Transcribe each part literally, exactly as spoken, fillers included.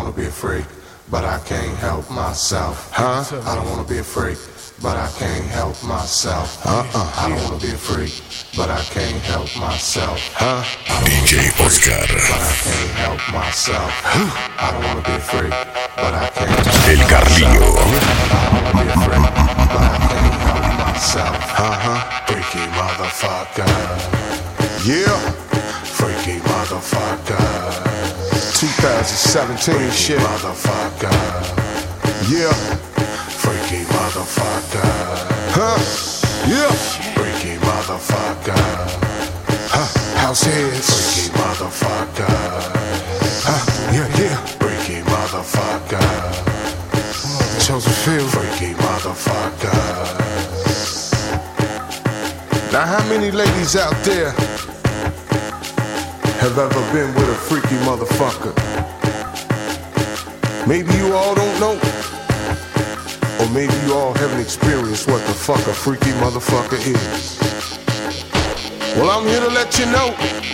wanna be a freak, but I can't help myself. Huh? I don't wanna be a freak, but I can't help myself. Uh-uh. I don't wanna be a freak, but I can't help myself. Huh? D J Oscar. But I can't help myself. I don't wanna be a freak, but I can't help El Carlillo. I don't wanna be a freak, but I can't help myself. Uh-huh. Freaky motherfucker. Yeah. Freaky motherfucker. twenty seventeen shit. Motherfucker. Yeah. Freaky motherfucker. Huh? Yeah. Freaky motherfucker. Huh? House heads. Freaky motherfucker. Huh? Yeah, yeah. Freaky motherfucker. Chosen field. Freaky motherfucker. Now, how many ladies out there have ever been with a freaky motherfucker? Maybe you all don't know, or maybe you all haven't experienced what the fuck a freaky motherfucker is. Well, I'm here to let you know.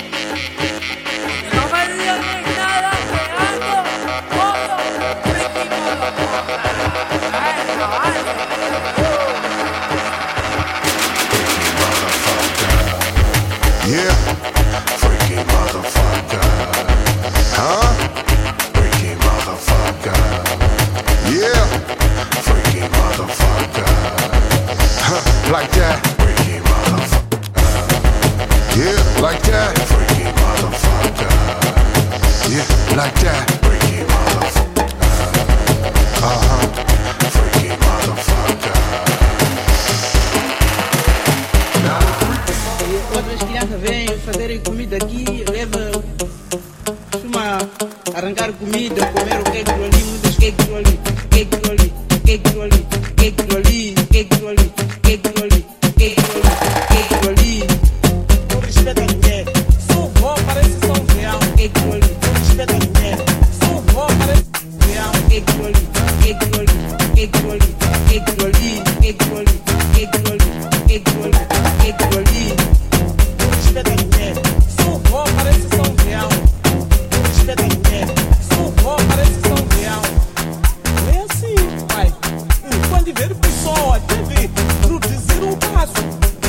Yeah, freaky motherfucker. Huh? Freaky motherfucker. Yeah, freaky motherfucker. Huh, like that. Freaky motherfucker. Yeah, like that. Freaky motherfucker. Yeah, like that. Freaky motherfucker. Uh-huh. Freaky motherfucker. Outras crianças vêm fazerem comida aqui, leva, costuma arrancar comida, comer o cake ali, muitos cake ali, cake ali, cake ali, cake ali, cake ali, cake ali, cake ali, cake ali. Não respeita a mulher, sua avó parece São Real, cake ali, não respeita a mulher, sua avó parece Real, cake ali, cake ali, cake ali, cake ali, cake ali, cake ali, cake ali, cake ali. Respeita a mulher, sua avó parece São Real. Respeita a mulher, sua avó parece São Real. É assim, pai. Quando ver pessoa, deve produzir um passo.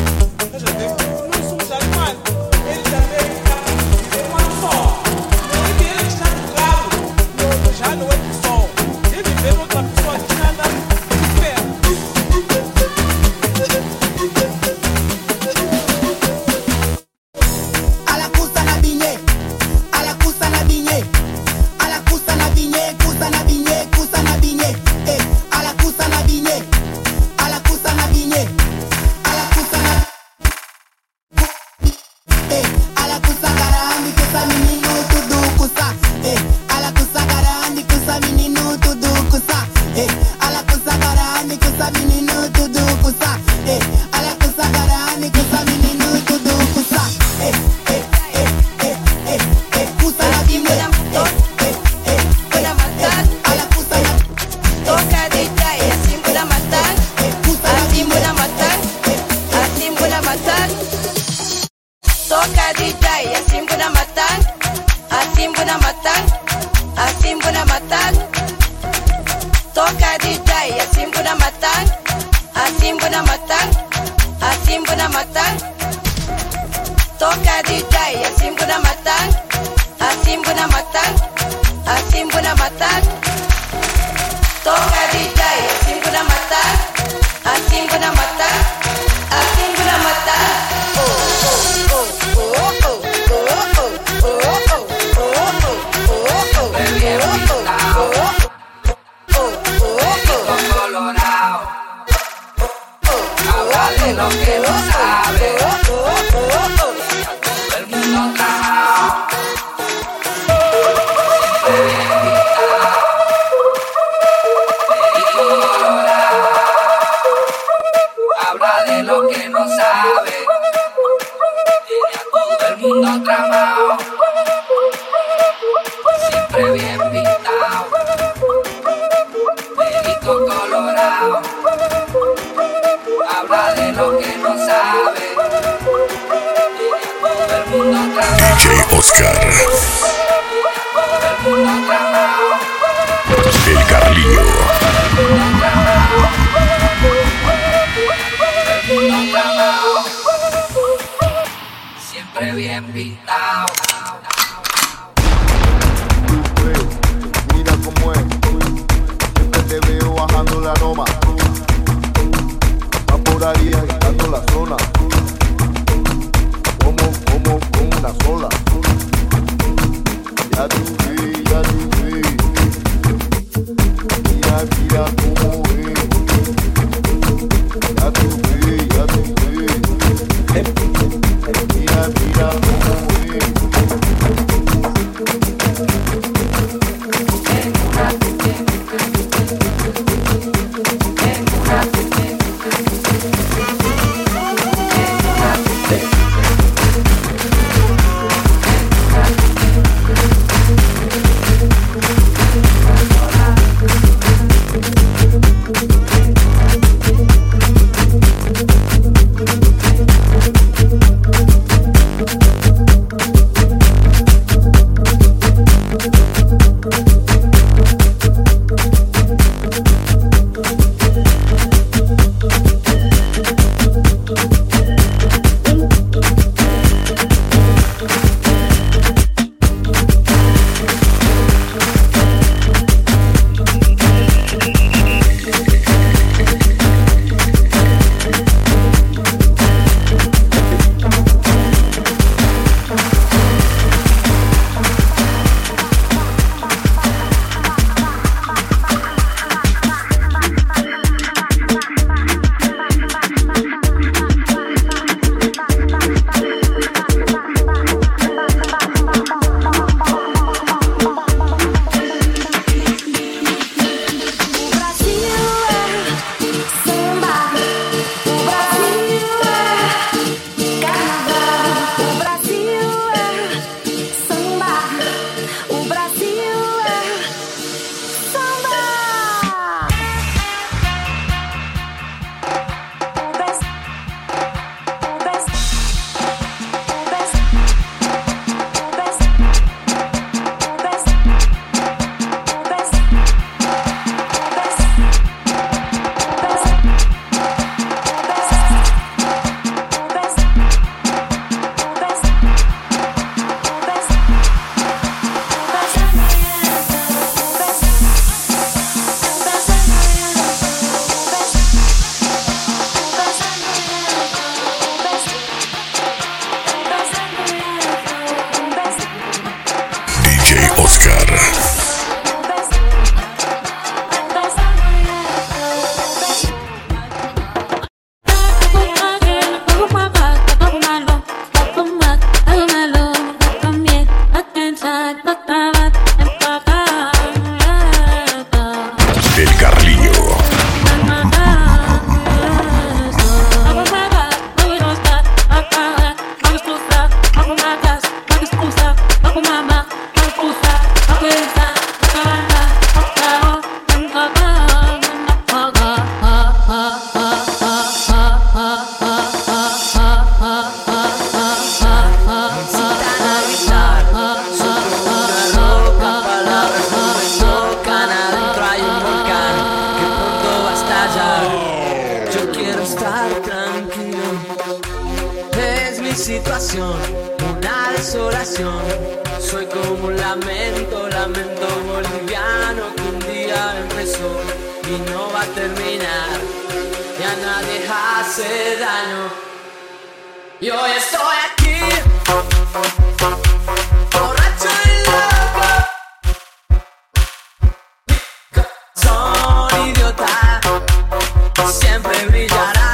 Veja bem, nós somos alemães. Eles também dizem uma só. Não é que eles estão claro. Não, já não é pessoa. Deve ver outra pessoa que nada diferente. D J Oscar. El mundo tramado. situación, una desolación. Soy como un lamento, lamento boliviano que un día empezó y no va a terminar. Y a nadie hace daño. Y hoy estoy aquí, borracho y loco. Son idiota, siempre brillará.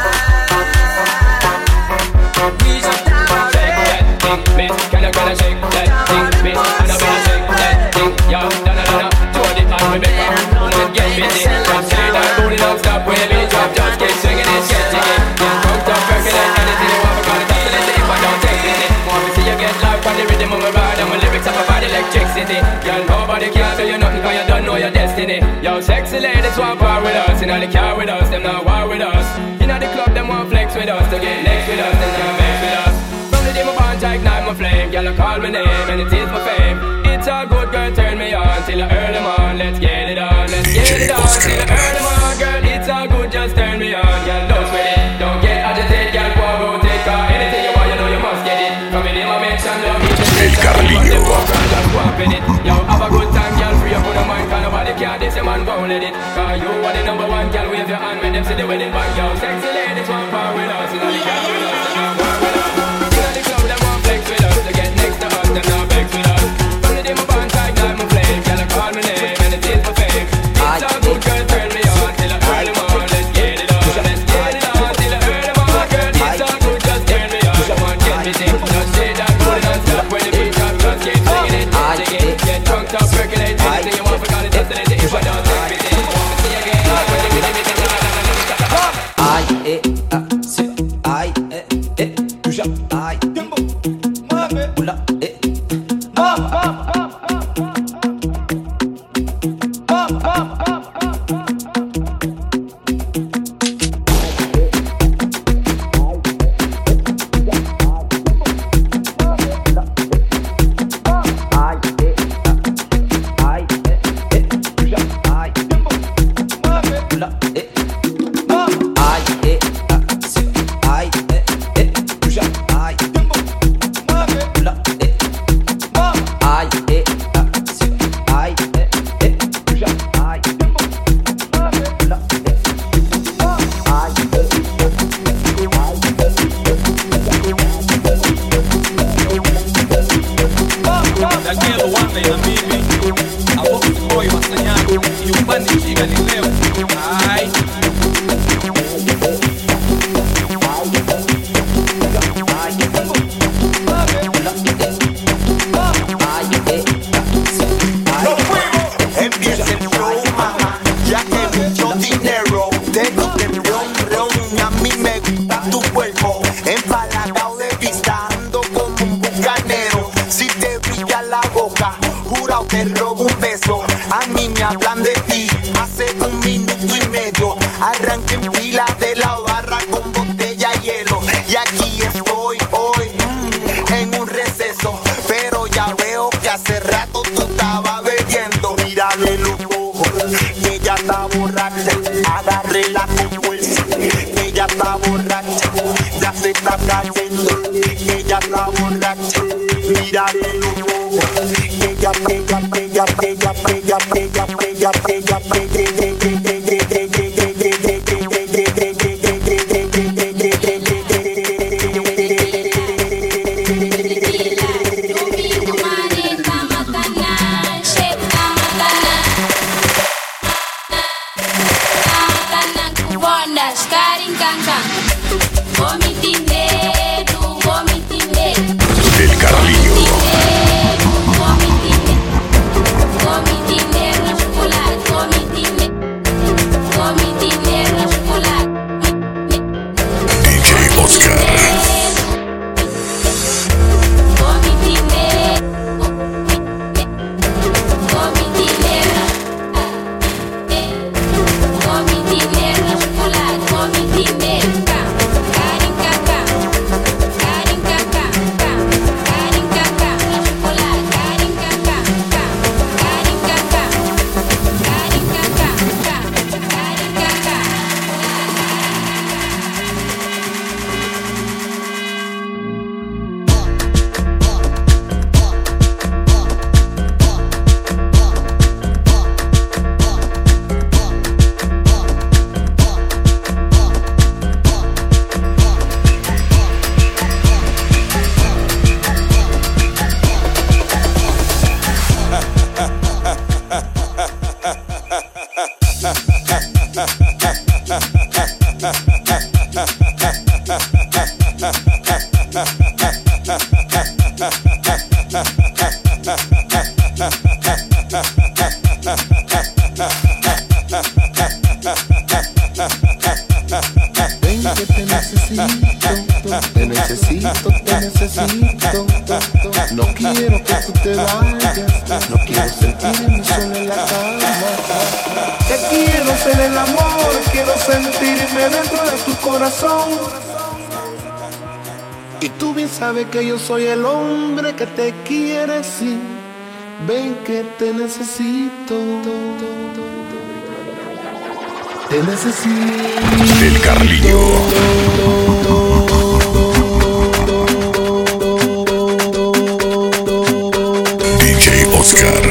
Y yo estaba bien. Can I gonna shake that thing, bitch? And I'm gonna shake that thing, yo. Da da da da. Throw it on me, baby. Let's get busy. Just say that booty don't stop when the beat drop. Just keep swinging it, get jiggy. Yeah, drunk, drunk, percolate anything you want. Because it's oscillating if I don't take it. Want to see you get live on the rhythm of my ride. And my lyrics have a body electricity. Girl, nobody can tell you nothing because you don't know your destiny. Yo, sexy ladies want power with us. You know the car with us, them not war with us. You know the club, them want flex with us. To get next with us, them can't vex with us. My bond to ignite my flame. Girl, I call my name and it is my fame. It's a good girl, turn me on till I earn them on. Let's get it on, let's get it on till I earn them on. Girl, it's a good, just turn me on. Girl, don't sweat it, don't get agitated. Girl, go and rotate, cause anything you want, you know you must get it. Come in, I mention love, each and every time you want them walk around, just go up in it. Yo, have a good time, girl, free up on your mind. Cause nobody care, this your man, won't let it. Cause you are the number one, girl, wave your hand when them see the wedding band. Yo, sexy ladies want power with us, you know the girl with us, they want power with us. Them now vex with us. From the day my bond tight, like my flame. Girl, I call my name and it is my fame. It's a good girl, turn me on till I earn them on. Let's get it on, let's get it on till I earn them on. Girl, it's a good, just turn me on. Come on, get me sick. Just say that good and stop when the beat drop. Just keep singing it, singing it. Get drunk, top, percolate. Anything you want, forgot it, destination. If I don't take me in, want to see again. When the beat drop, la la la la la. Ay, eh, ah, si, ay, eh, eh, touche, ay, tempo, mueve, ula, eh. El Carlillo. Karin Kaka. necesito, te necesito. No quiero que tú te vayas, no quiero sentirme solo en la cama. Te quiero ser el amor, quiero sentirme dentro de tu corazón. Y tú bien sabes que yo soy el hombre que te quiere, sí. Ven que te necesito. Te necesito. El Carlillo. D J Oscar.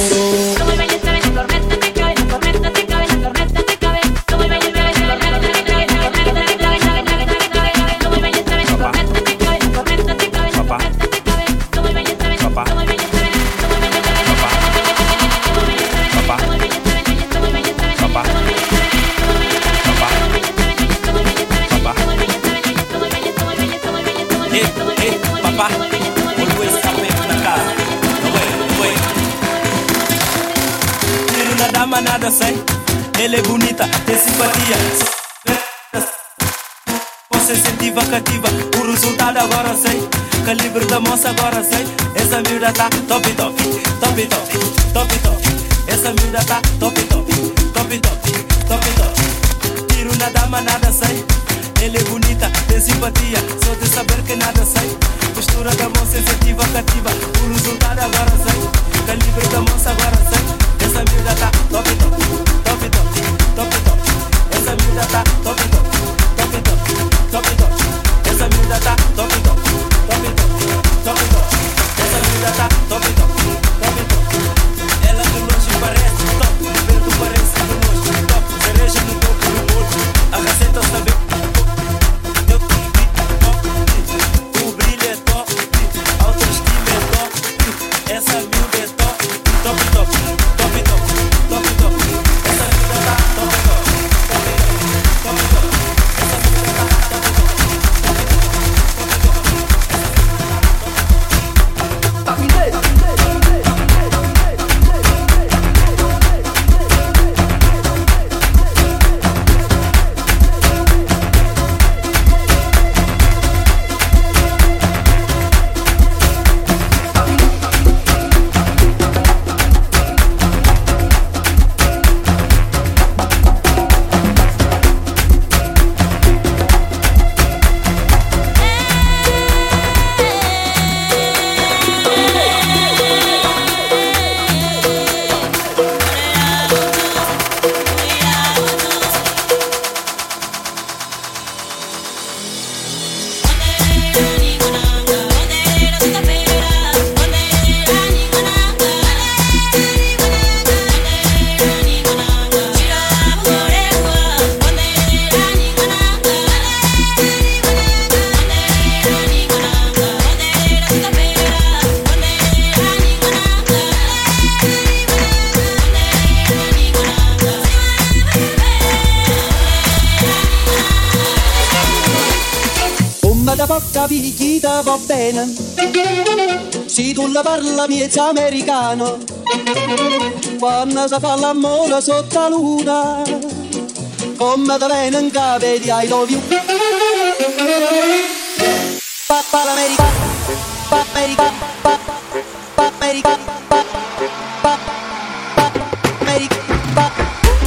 Nada sei, ela é bonita, tem simpatia. Você sentiva cativa, o resultado agora sei. Calibre da moça agora sei. Essa miúda tá top top, top top, top top. Essa miúda tá top top, top top, top top. Tiro na dama, nada sei. Ela é bonita, tem simpatia. Só de saber que nada sei. Postura da moça sentiva cativa, o resultado agora sei. Calibre da moça agora sei. Essa miúda tá top top, top top, top top. Essa miúda tá top top, top top, top top. Essa miúda tá top top, top top, top top. Essa miúda tá top top, top top. Ela de longe parece top, de perto parece de longe top. Cereja no topo do bolo, a receita sabe. Eu vi top, o brilho é top, a autoestima é top. Essa miúda é top, top top. Figlita va bene, se tu la parla miezza americano, quando si fa l'amore sotto la luna, come te viene in capo di I love you. Papa l'America, Papa America, Papa America, Papa America, Papa.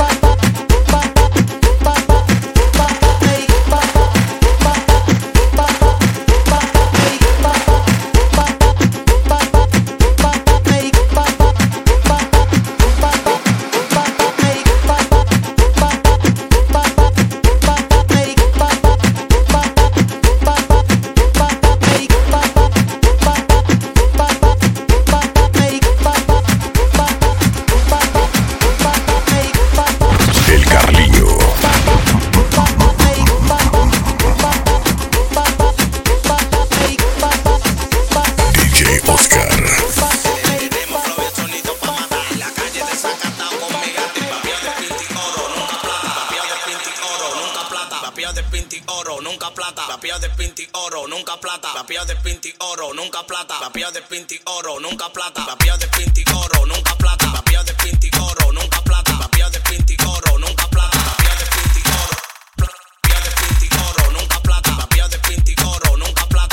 Papia de pinti oro, nunca plata. Papia de pinti oro, nunca plata. Papia de pinti oro, nunca plata. Papia de pinti oro, nunca plata. Papia de pinti oro, nunca plata. Papia de pinti oro, papia de pinti oro, nunca plata. Papia de pinti oro, nunca plata.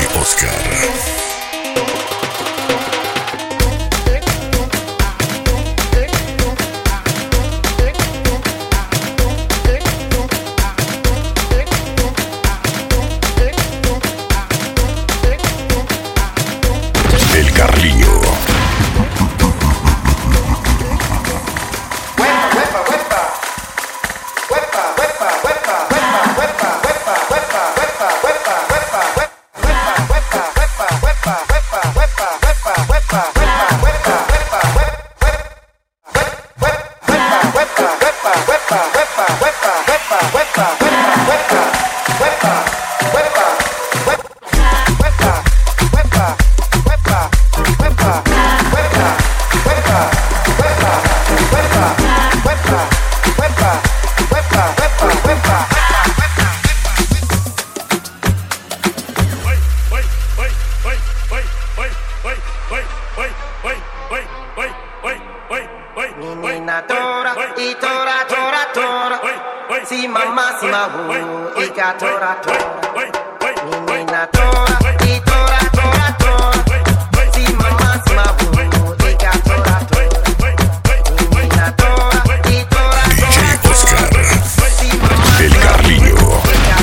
Oscar. El Carliño. Si mamá, si mahu, y tora tora. Mi nina tora, y tora tora tora. Si mamá, si mahu, y tora tora. Mi nina tora, y tora tora. D J Oscar. El Carliño.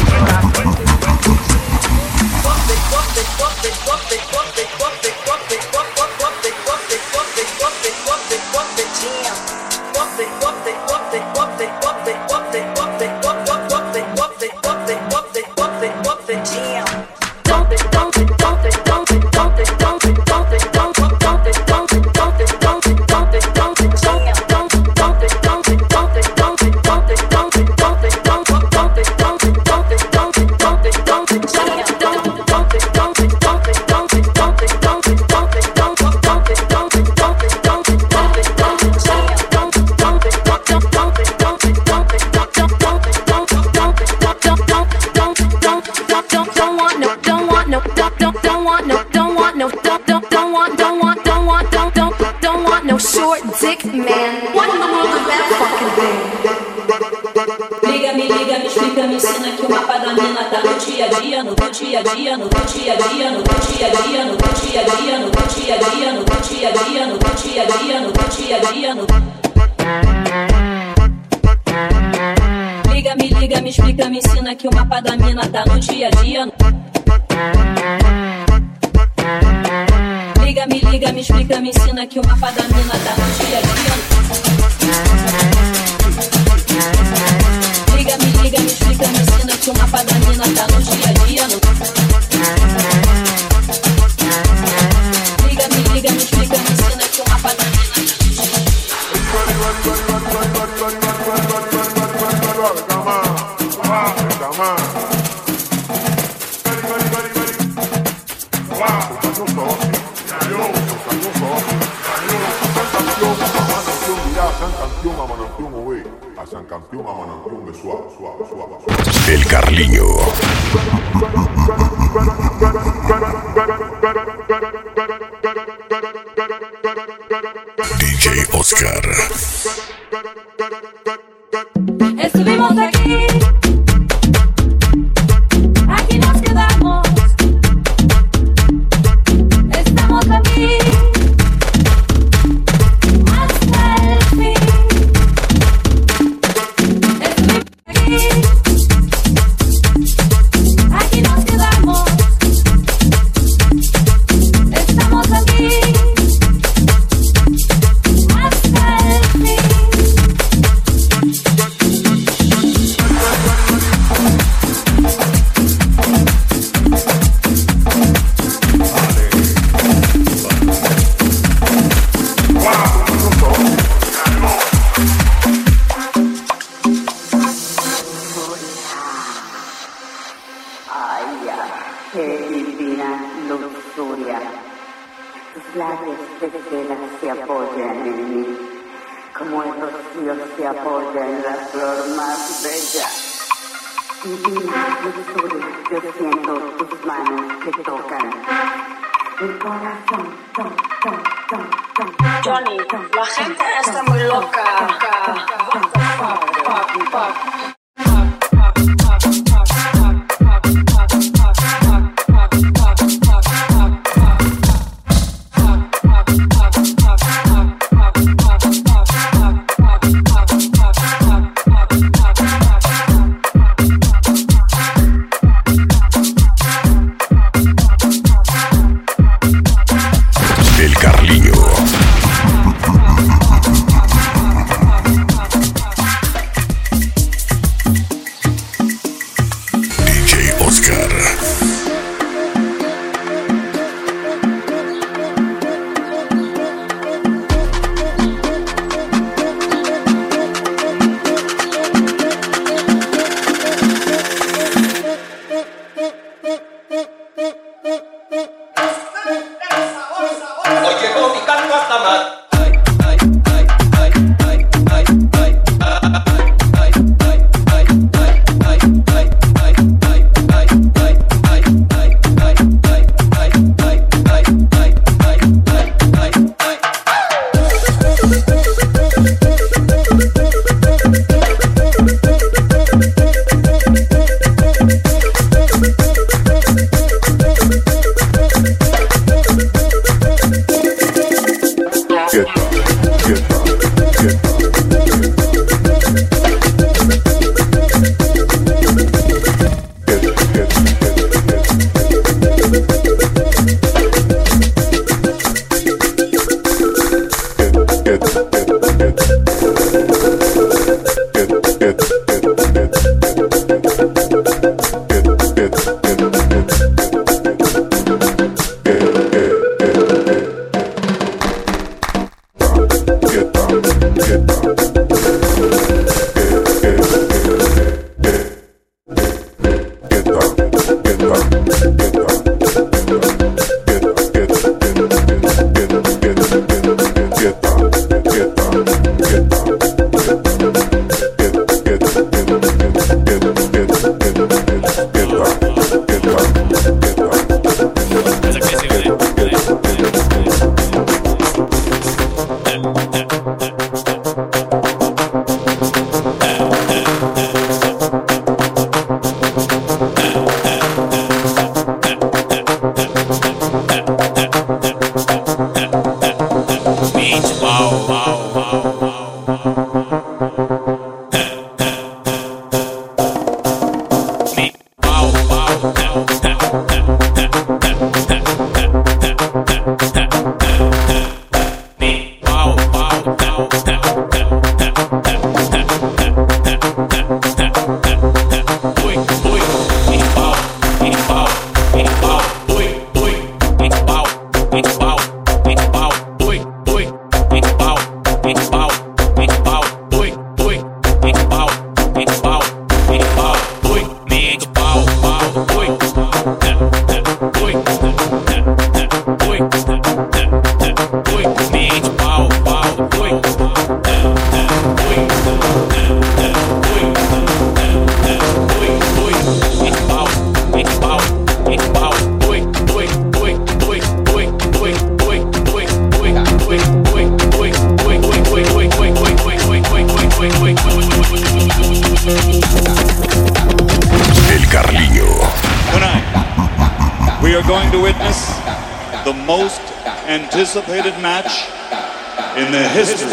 Short dick man. What in the world is that fucking thing? Liga-me, liga-me, explica, me ensina que o mapa da mina tá no dia a dia, no dia a dia, no dia a dia, no dia a dia, no dia a dia, no dia a dia, no dia a dia, no dia a dia, no dia a dia, no Liga-me, liga-me, explica, me ensina que o mapa da mina tá no dia a dia. Liga-me, liga, me explica, me ensina que o mapa da mina tá no dia a dia. Liga-me, liga, me explica, me ensina que o mapa da mina tá no dia a dia. Liga-me, liga, me explica, me ensina que o mapa da mina tá no dia a dia. El Carliño. D J Oscar. Estuvimos aquí, aquí nos quedamos, estamos aquí hasta el fin. Aquí nos quedamos, estamos aquí hasta el fin. Se apoyan en mí, como el rocío se apoya en la flor más bella. Divina dulzura, yo siento tus manos que tocan el corazón. Tom, tom, tom, tom, Johnny, la gente está muy loca. What the fuck, fuck, fuck. Anticipated match in the history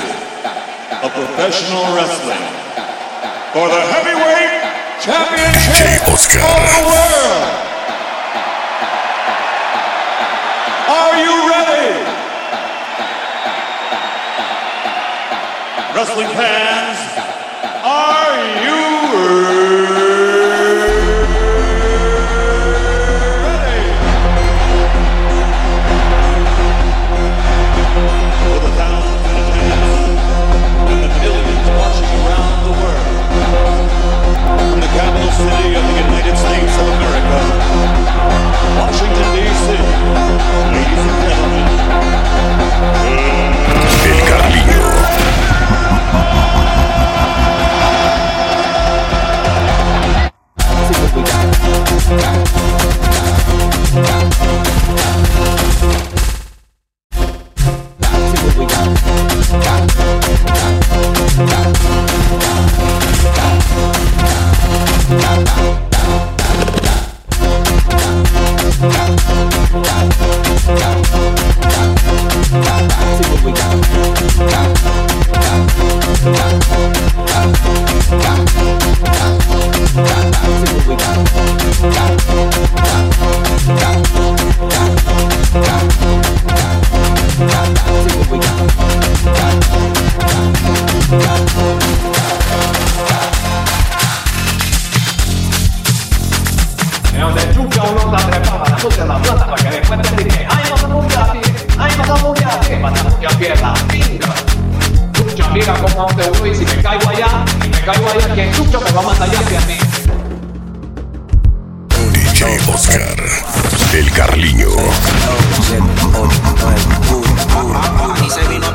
of professional wrestling for the heavyweight championship of the world. Are you ready? Wrestling fans, are you ready? Capital city of the United States of America, Washington, D C Ladies and gentlemen, El Carlillo. D J Oscar, El Carlillo. Y se vino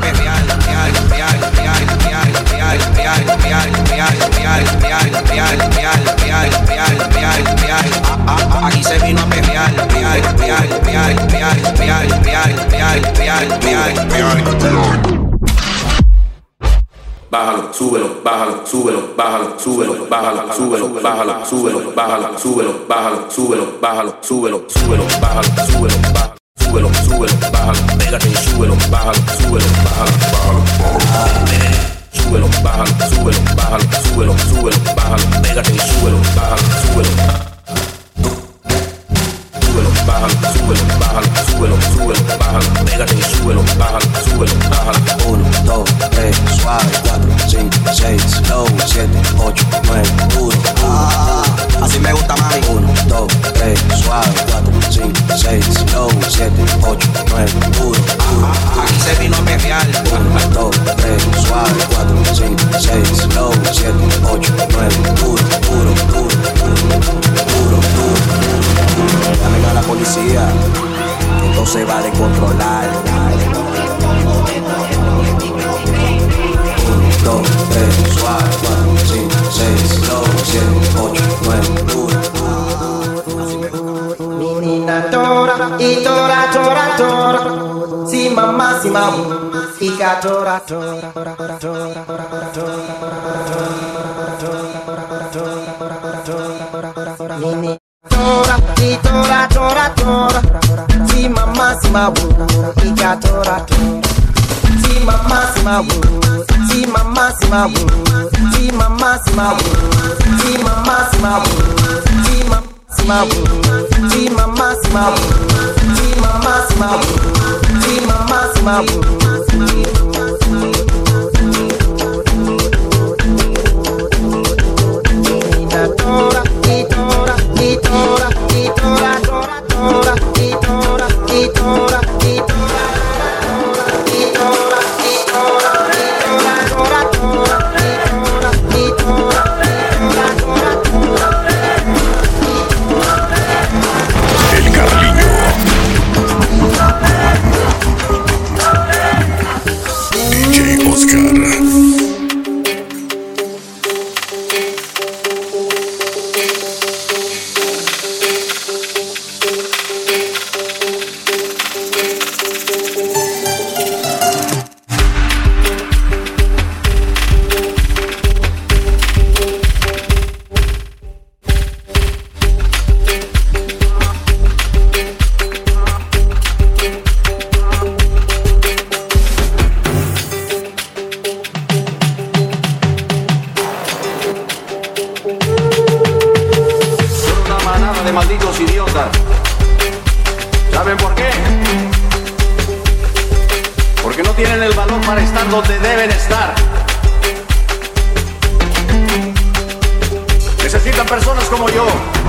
bájalo, súbelo, bájalo, súbelo, bájalo, súbelo, bájalo, súbelo, bájalo, súbelo, bájalo, súbelo, bájalo, súbelo, súbelo, bájalo, súbelo, bájalo. Súbelo, súbelo, bájalo, pégate y súbelo, bájalo, súbelo, bájalo, bájalo, bájalo. Súbelo, bájalo, súbelo, bájalo, súbelo, súbelo, bájalo, pégate y súbelo, bájalo, súbelo. Súbelo, bájalo, súbelo, bájalo, súbelo, súbelo, bájalo, pégate y súbelo, bájalo, súbelo, bájalo. Uno, dos, tres, suave, cuatro, cinco, seis, low, siete, ocho, nueve, duro. Ah, así me gusta, mami. Uno, dos, tres, suave, cuatro, cinco, seis, low, siete, ocho, nueve, duro. Ah, aquí se vino a perrear. Uno, dos, tres, suave, cuatro, cinco, seis, low, siete, ocho, nueve, duro, duro, duro, duro, duro. Llamen a la policía, que esto se va a descontrolar. Uno, dos, tres, suave, cuatro, cinco, seis, low, siete, ocho, nueve, duro. Menina tora, y tora, tora, tora. Si mamá, si mamá, y ca tora, tora, tora, tora, tora, tora. Menina tora, y tora, tora, tora. Si mamá, si mamá, y ca tora, tora. Si mamá, si mamá, si mamá, si mamá, si mamá, si mamá, si mamá, si mamá, si mamá. Si mamá, si mamá, si mamá, si mamá, si mamá, si mamá, si mamá. Menina tora, y tora, y tora, y tora, tora, tora, y tora, y tora, y tora, y tora, y tora, y tora, tora, tora, y tora, y tora, tora, tora, tora. El Carliño. D J Oscar. Malditos idiotas. ¿Saben por qué? Porque no tienen el valor para estar donde deben estar. Necesitan personas como yo.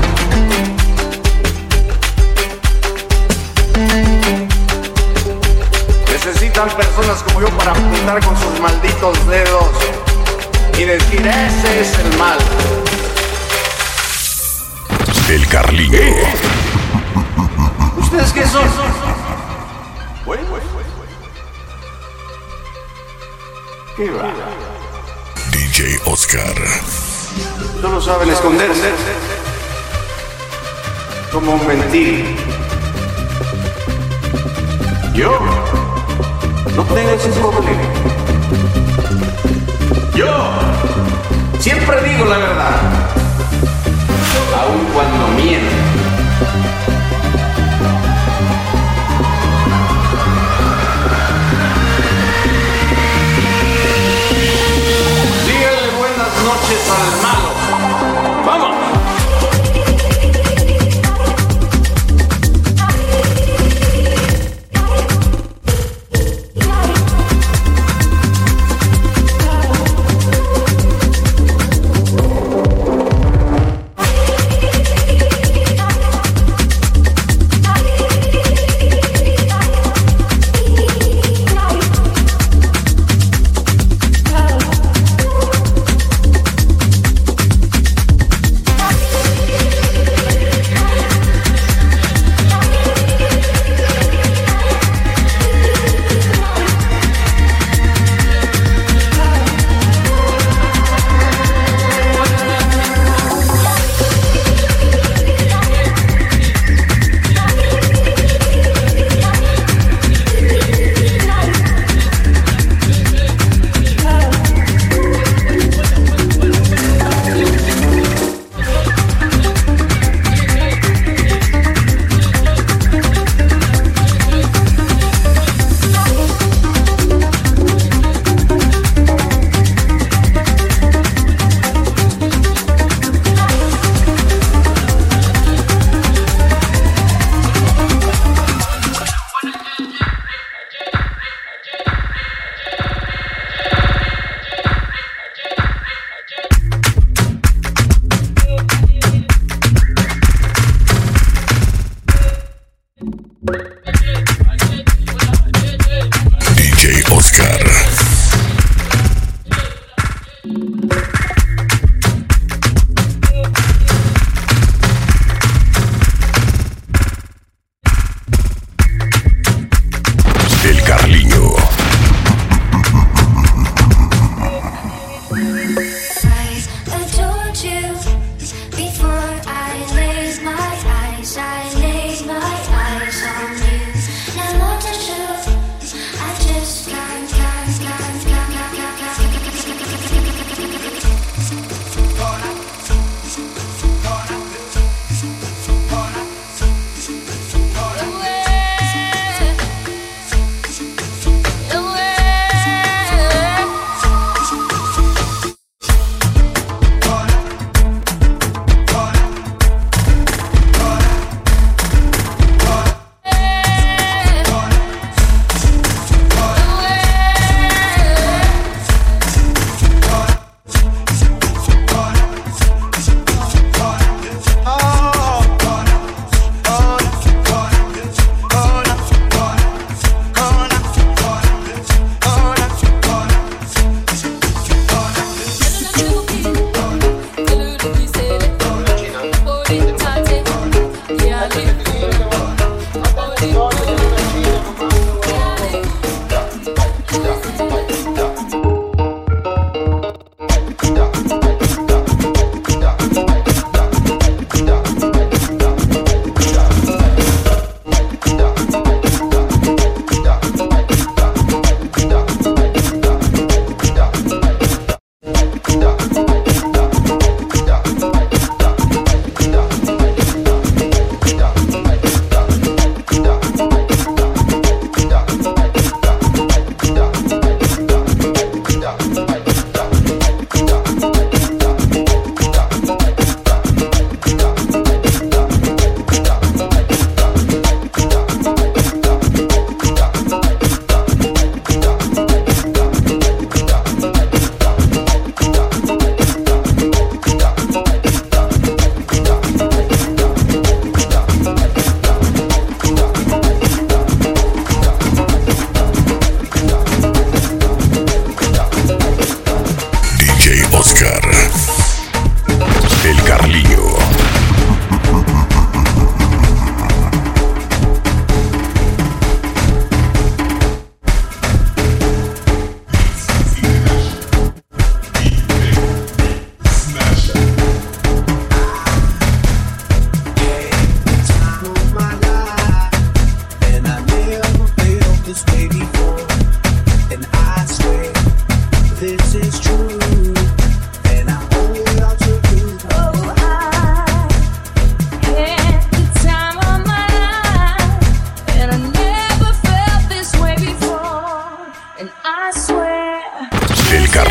Necesitan personas como yo para apuntar con sus malditos dedos y decir, ese es el mal. El Carliño. ¿Ustedes qué son? ¿Qué va? D J Oscar. Solo saben esconderse. Como mentir. Yo no tengo ese problema. Yo siempre digo la verdad. Aun cuando miento. Díganle buenas noches al malo. ¡Vamos!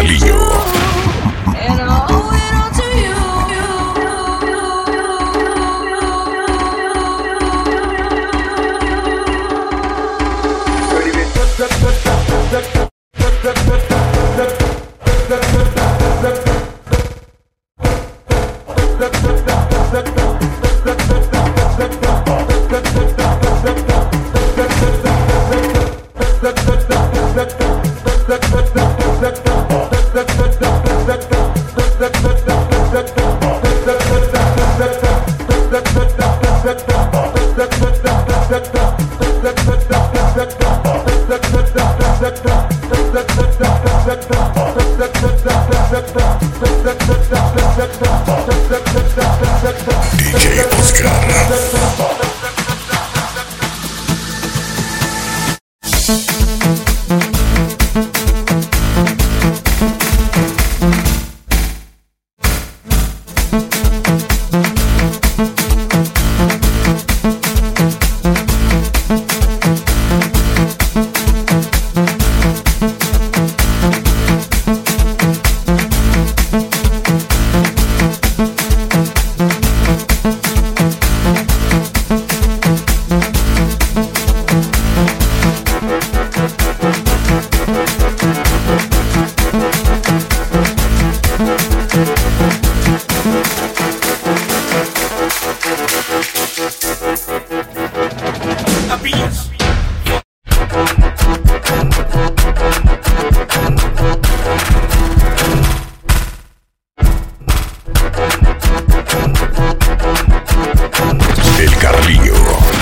Carlinho. And I owe it all to you. D J Oscar. El Carlinho.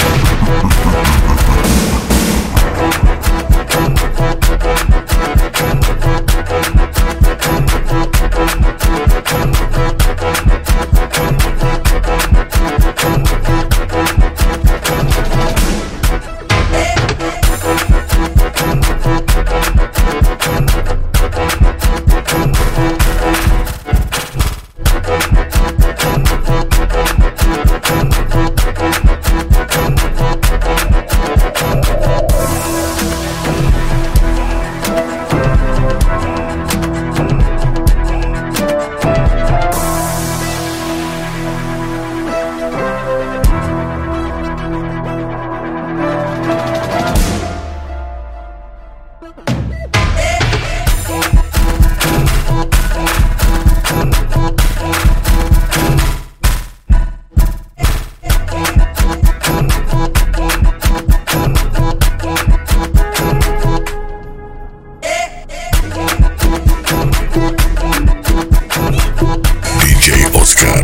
D J Oscar.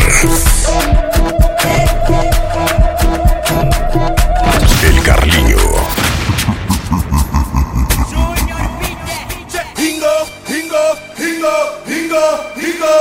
El Carlinho. Hingo, Hingo, Hingo, Hingo, Hingo.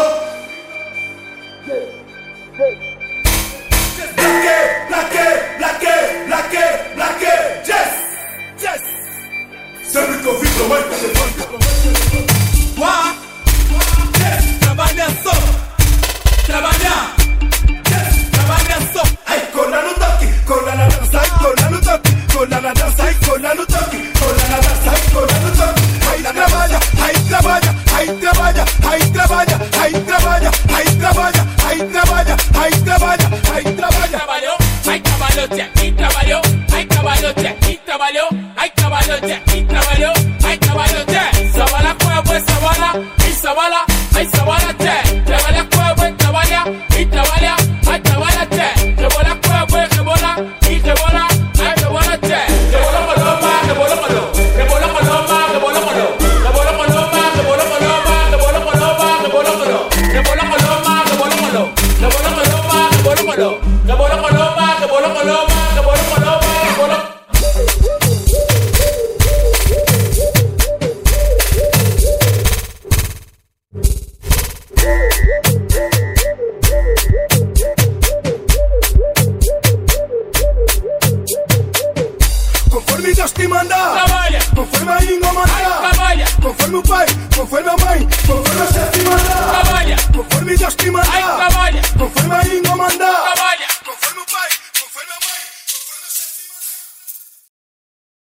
Blaque, blaque, blaque, blaque, blaque. Yes, yes. Sempre que eu vi pro mãe fazer funk. Uá, yes, trabalha só, trabalha, yes, trabalha só. Ai, cola no toque, cola na dança, ai, cola no toque, cola na dança, ai, cola no toque, cola na dança, ai, cola no toque. Ai, trabalha, ai, trabalha, ai, trabalha, ai, trabalha, ai, trabalha, ai, trabalha, ai, trabalha, ai, trabalha, ai, trabalha. Trabalhou, ai, trabalhou, tchê, e trabalhou, ai, trabalhou, tchê, e trabalhou, ai, trabalhou, tchê, e trabalhou, ai, trabalhou, tchê. Sabala, cueva, sabala, y sabala, ay, sabala, tchê. Trabalha, cueva, trabalha, y trabalha, ay, trabalha, tchê. Rebola, cueva, rebola, y rebola, ay, rebola, tchê. Rebola, coloma, rebola, coloma, rebola, coloma, rebola, coloma, rebola, coloma, rebola, coloma, rebola, coloma, rebola, coloma, rebola, coloma, rebola, coloma, rebola, coloma, rebola, coloma, rebola, coloma, rebola, coloma, rebola, coloma, rebola. Conforme Dios te manda, trabalha. Conforme a Ingo manda, trabalha. Conforme o pai, conforme a mãe, conforme a chefe manda, trabalha. Conforme Dios